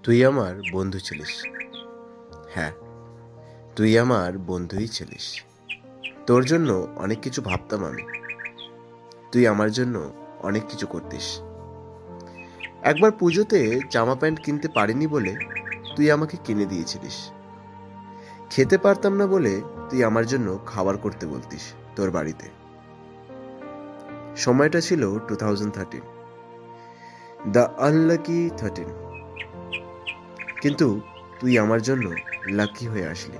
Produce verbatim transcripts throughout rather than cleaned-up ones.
তুই আমার বন্ধু ছিলিস। হ্যাঁ, তুই আমার বন্ধুই ছিলিস। তোর জন্য অনেক কিছু ভাবতাম আমি। তুই আমার জন্য অনেক কিছু করতিস। একবার পুজোতে জামা প্যান্ট কিনতে পারিনি বলে তুই আমাকে কিনে দিয়েছিলিস। খেতে পারতাম না বলে তুই আমার জন্য খাবার করতে বলতিস তোর বাড়িতে। সময়টা ছিল two thousand thirteen, the unlucky thirteen. কিন্তু তুই আমার জন্য লাকি হয়ে আসলি।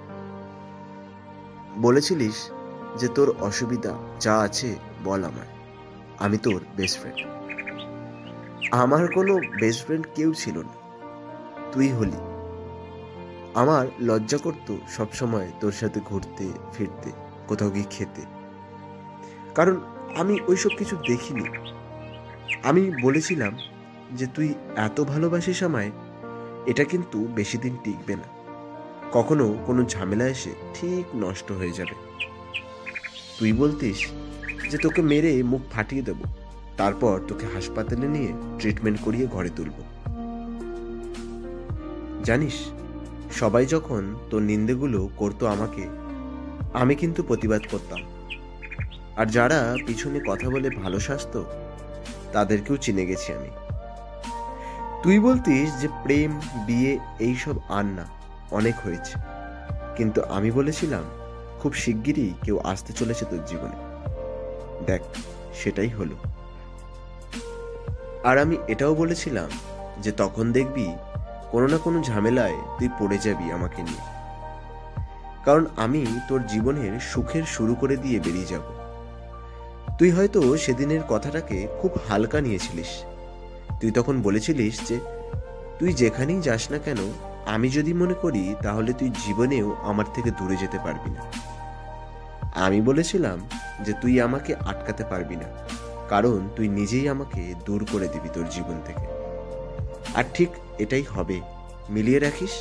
বলেছিলিস যে তোর অসুবিধা যা আছে বল আমায়, আমি তোর বেস্ট ফ্রেন্ড। আমার কোনো বেস্ট ফ্রেন্ড কেউ ছিল না, তুই হলি। আমার লজ্জা করতো সবসময় তোর সাথে ঘুরতে ফিরতে, কোথাও গিয়ে খেতে, কারণ আমি ওইসব কিছু দেখিনি। আমি বলেছিলাম যে তুই এত ভালোবাসিস আমায়, এটা কিন্তু বেশি দিন টিকবে না, কখনো কোনো ঝামেলা এসে ঠিক নষ্ট হয়ে যাবে। তুই বলতিস যে তোকে মেরে মুখ ফাটিয়ে দেব, তারপর তোকে হাসপাতালে নিয়ে ট্রিটমেন্ট করিয়ে ঘরে তুলব। জানিস, সবাই যখন তোর নিন্দেগুলো করতো আমাকে, আমি কিন্তু প্রতিবাদ করতাম। আর যারা পিছনে কথা বলে ভালো সাজতো, তাদেরকেও চিনে গেছি আমি। তুই বলতিস যে প্রেম, বিয়ে এইসব আর না, অনেক হয়েছে। কিন্তু আমি বলেছিলাম খুব শিগগিরই কেউ আসতে চলেছে তোর জীবনে। দেখ, সেটাই হলো। আর আমি এটাও বলেছিলাম যে তখন দেখবি কোনো না কোনো ঝামেলায় তুই পড়ে যাবি আমাকে নিয়ে, কারণ আমি তোর জীবনের সুখের শুরু করে দিয়ে বেরিয়ে যাব। তুই হয়তো সেদিনের কথাটাকে খুব হালকা নিয়েছিলিস। তুই তখন বলেছিলিস যে তুই যেখানেই যাস না কেন, আমি যদি মনে করি তাহলে তুই জীবনেও আমার থেকে দূরে যেতে পারবি না। আমি বলেছিলাম যে তুই আমাকে আটকাতে পারবি না, কারণ তুই নিজেই আমাকে দূর করে দিবি তোর জীবন থেকে। আর ঠিক এটাই হবে, মিলিয়ে রাখিস।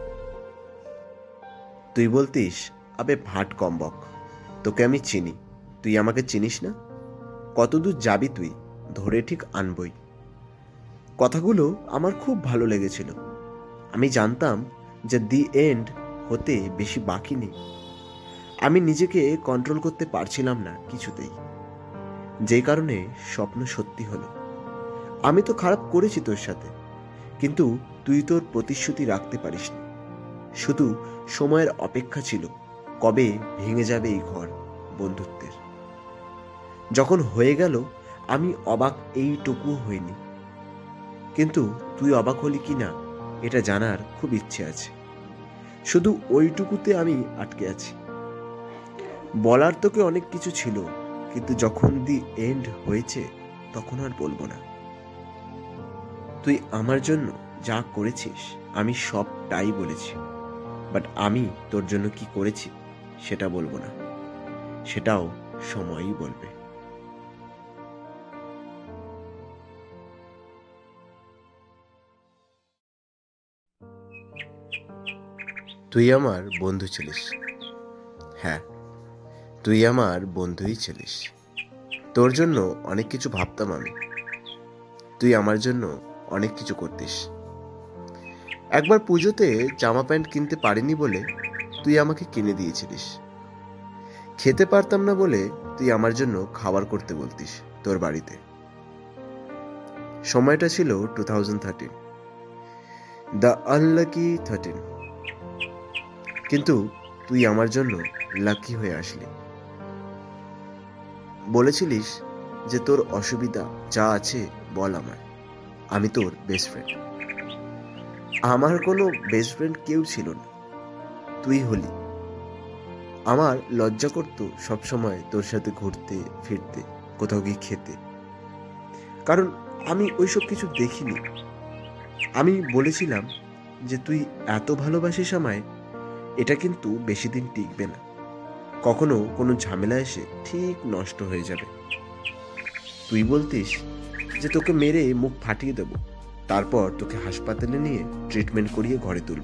তুই বলতিস, আবে ভাট কম বক, তোকে আমি চিনি, তুই আমাকে চিনিস না। কতদূর যাবি তুই, ধরে ঠিক আনবই। কথাগুলো আমার খুব ভালো লেগেছিল। আমি জানতাম যে দি এন্ড হতে বেশি বাকি নেই। আমি নিজেকে কন্ট্রোল করতে পারছিলাম না কিছুতেই, যেই কারণে স্বপ্ন সত্যি হলো। আমি তো খারাপ করেছি তোর সাথে, কিন্তু তুই তোর প্রতিশ্রুতি রাখতে পারিসনি। শুধু সময়ের অপেক্ষা ছিল, কবে ভেঙে যাবে এই ঘর বন্ধুত্বের। যখন হয়ে গেল, আমি অবাক এইটুকুও হইনি। কিন্তু তুই অবাক হলি কি না, এটা জানার খুব ইচ্ছে আছে। শুধু ওইটুকুতে আমি আটকে আছি। বলার তোকে অনেক কিছু ছিল, কিন্তু যখন দি এন্ড হয়েছে তখন আর বলবো না। তুই আমার জন্য যা করেছিস আমি সবটাই বলেছি, বাট আমি তোর জন্য কি করেছি সেটা বলবো না, সেটাও সময়ই বলবে। তুই আমার বন্ধু ছিলিস। হ্যাঁ, তুই আমার বন্ধুই ছিলিস। তোর জন্য অনেক কিছু ভাবতাম আমি। তুই আমার জন্য অনেক কিছু করতিস। একবার পুজোতে জামা প্যান্ট কিনতে পারিনি বলে তুই আমাকে কিনে দিয়েছিলিস। খেতে পারতাম না বলে তুই আমার জন্য খাবার করতে বলতিস তোর বাড়িতে। সময়টা ছিল two thousand thirteen, the unlucky thirteen. কিন্তু তুই আমার জন্য লাকি হয়ে আসলি। বলেছিলিস যে তোর অসুবিধা যা আছে বল আমায়, আমি তোর বেস্ট ফ্রেন্ড। আমার কোনো বেস্ট ফ্রেন্ড কেউ ছিল না, তুই হলি। আমার লজ্জা করতো সবসময় তোর সাথে ঘুরতে ফিরতে, কোথাও গিয়ে খেতে, কারণ আমি ওইসব কিছু দেখিনি। আমি বলেছিলাম যে তুই এত ভালোবাসিস আমায়, এটা কিন্তু বেশি দিন টিকবে না, কখনো কোনো ঝামেলা এসে ঠিক নষ্ট হয়ে যাবে। তুই বলতিস যে তোকে মেরে মুখ ফাটিয়ে দেব, তারপর তোকে হাসপাতালে নিয়ে ট্রিটমেন্ট করিয়ে ঘরে তুলব।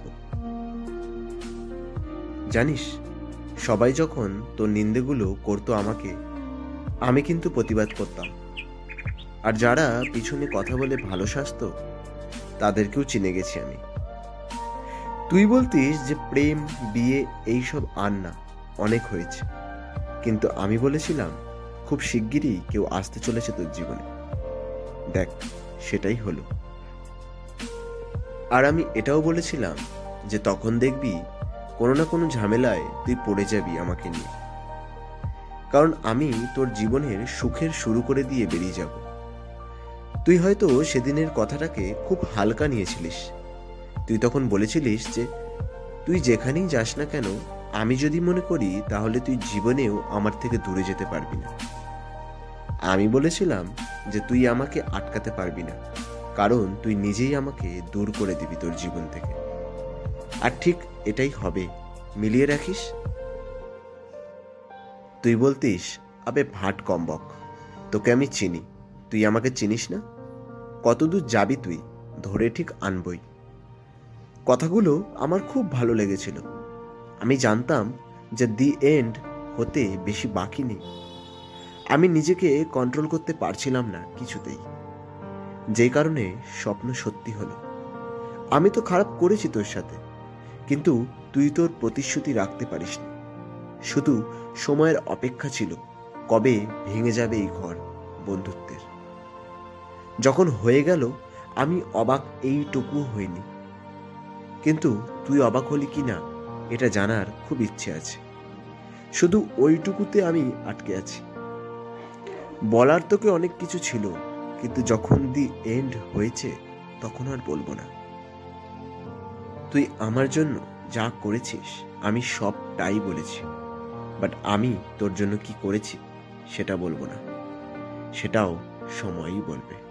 জানিস, সবাই যখন তোর নিন্দেগুলো করতো আমাকে, আমি কিন্তু প্রতিবাদ করতাম। আর যারা পিছনে কথা বলে ভালো সাজতো, তাদেরকেও চিনে গেছি আমি। তুই বলতিস যে প্রেম, বিয়ে এইসব আর না, অনেক হয়েছে। কিন্তু আমি বলেছিলাম খুব শিগগিরই কেউ আসতে চলেছে তোর জীবনে। দেখ, সেটাই হলো। আর আমি এটাও বলেছিলাম যে তখন দেখবি কোনো না কোনো ঝামেলায় তুই পড়ে যাবি আমাকে নিয়ে, কারণ আমি তোর জীবনের সুখের শুরু করে দিয়ে বেরিয়ে যাব। তুই হয়তো সেদিনের কথাটাকে খুব হালকা নিয়েছিলিস। তুই তখন বলেছিলিস যে তুই যেখানেই যাস না কেন, আমি যদি মনে করি তাহলে তুই জীবনেও আমার থেকে দূরে যেতে পারবি না। আমি বলেছিলাম যে তুই আমাকে আটকাতে পারবি না, কারণ তুই নিজেই আমাকে দূর করে দিবি তোর জীবন থেকে। আর ঠিক এটাই হবে, মিলিয়ে রাখিস। তুই বলতিস, আবে ভাট কম বক, তোকে আমি চিনি, তুই আমাকে চিনিস না? কতদূর যাবি তুই, ধরে ঠিক আনবই। কথাগুলো আমার খুব ভালো লেগেছিল। আমি জানতাম যে দি এন্ড হতে বেশি বাকি নেই। আমি নিজেকে কন্ট্রোল করতে পারছিলাম না কিছুতেই, যেই কারণে স্বপ্ন সত্যি হলো। আমি তো খারাপ করেছি তোর সাথে, কিন্তু তুই তোর প্রতিশ্রুতি রাখতে পারিসনি। শুধু সময়ের অপেক্ষা ছিল কবে ভেঙে যাবে এই ঘর বন্ধুত্বের। যখন হয়ে গেল আমি অবাক এইটুকু হইনি, কিন্তু তুই অবাক হলি কি না এটা জানার খুব ইচ্ছে আছে। শুধু ওইটুকুতে আমি আটকে আছি। বলার তোকে অনেক কিছু ছিল, কিন্তু যখন দি এন্ড হয়েছে তখন আর বলবো না। তুই আমার জন্য যা করেছিস আমি সবটাই বলেছি, বাট আমি তোর জন্য কি করেছি সেটা বলবো না, সেটাও সময়ই বলবে।